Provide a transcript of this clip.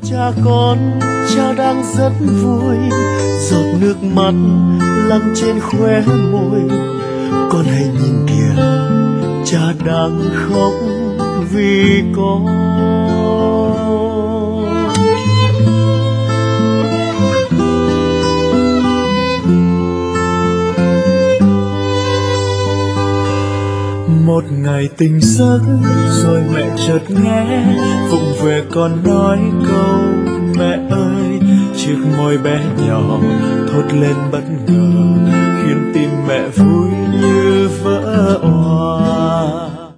Cha con, cha đang rất vui, giọt nước mắt lăn trên khóe môi. Con hãy nhìn kìa, cha đang khóc vì con. Một ngày tỉnh giấc rồi mẹ chợt nghe vụng về con nói câu mẹ ơi, chiếc môi bé nhỏ thốt lên bất ngờ khiến tim mẹ vui